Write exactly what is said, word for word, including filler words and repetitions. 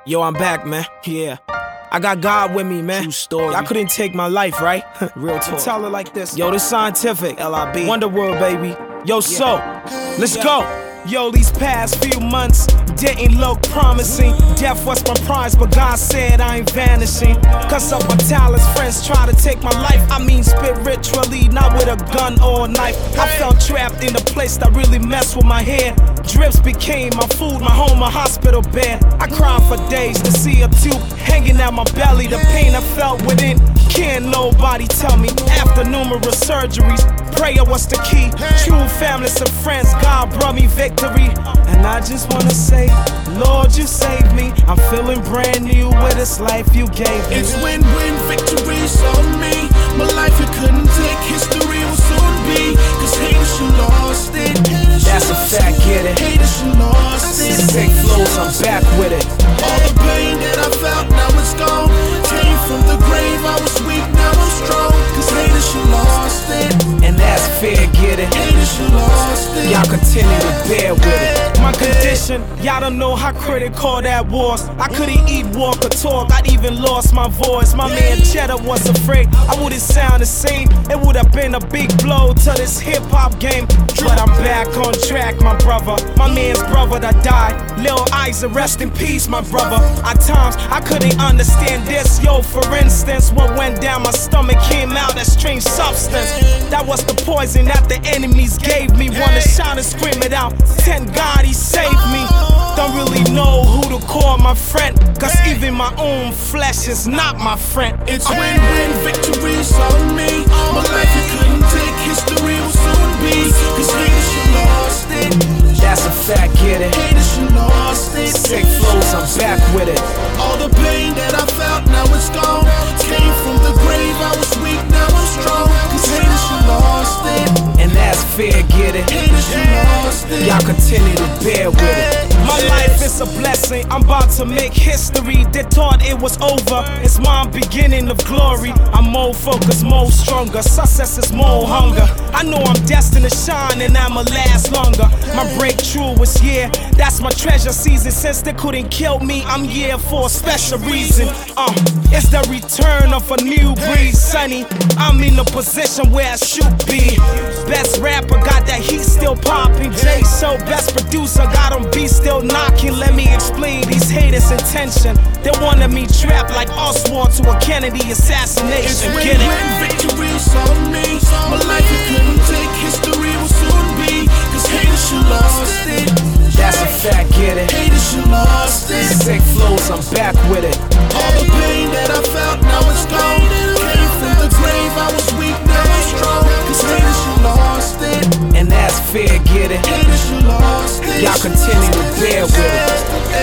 Yo, I'm back, man. Yeah. I got God with me, man. True story. Y'all couldn't take my life, right? Real talk. Tell it like this. Yo, this scientific. L I B. Wonder World, baby. Yo, Yeah. so, let's go. Yo, these past few months didn't look promising. Death was my prize, but God said I ain't vanishing. Cause of my talents, friends try to take my life. I mean spiritually, not with a gun or a knife. I felt trapped in a place that really messed with my head. Drips became my food, my home, a hospital bed. I cried for days to see a tube hanging out my belly. The pain I felt within, can't nobody tell me. After numerous surgeries, prayer was the key. True families and friends, God brought me victory. And I just wanna say, Lord, you saved me. I'm feeling brand new with this life you gave me. It's win-win, victory's on me. My life you couldn't take, history will soon be. Cause haters, you lost it. Haters, That's a fact, get it. Haters, you lost it. Sick flows, I'm back with it. All the pain that I felt, now it's gone. Came from the grave, I was weak, now I'm strong. Cause haters, you lost it. And that's fair, get it. Haters, you lost it. Y'all continue to bear with it. My condition, y'all don't know how critical that was. I couldn't eat, walk, or talk, I'd even lost my voice. My man Cheddar was afraid I wouldn't sound the same. It would have been a big blow to this hip-hop game. But I'm back on track, my brother. My man's brother that died, Lil Isaac, rest in peace, my brother. At times, I couldn't understand this. Yo, for instance, what went down my stomach came out as strange substance. That was the poison that the enemies gave me. Wanna shout and scream it out, thank God he saved me. Don't really know who to call my friend, cause even my own flesh is not my friend. It's win-win, victory's on me. My life you couldn't take, history will soon be. Cause haters, you lost it. That's a fact, get it. Haters, you lost it. Sick flows, I'm back with it. All the pain that I felt, now it's gone. Came from the grave, I was weak, now I'm strong. Cause haters, you lost it. And that's fair, get it. Haters, you lost it. Y'all continue to bear with it. My life is a blessing, I'm about to make history. They thought it was over, it's my beginning of glory. I'm more focused, more stronger, success is more hunger. I know I'm destined to shine and I'ma last longer. My breakthrough was here, that's my treasure season. Since they couldn't kill me, I'm here for a special reason. Uh, it's the return of a new breed, sonny. I'm in a position where I should be. Best rapper, got that heat still popping. J So best producer, got on beat still knocking. Let me explain these haters' intention. They wanted me trapped like Oswald to a Kennedy assassination. It's Get win-win, it? victory's on me. My life you couldn't take, history will soon be. Cause haters, you lost it. That's a fact, get it. Haters, you lost it. Sick flows, I'm back with it. All the pain that I felt, now it's gone. Came from the grave, I was weak, now I'm strong. Cause haters, you lost it. And that's fair, get it. Haters, you lost it. Y'all continue to bear with it.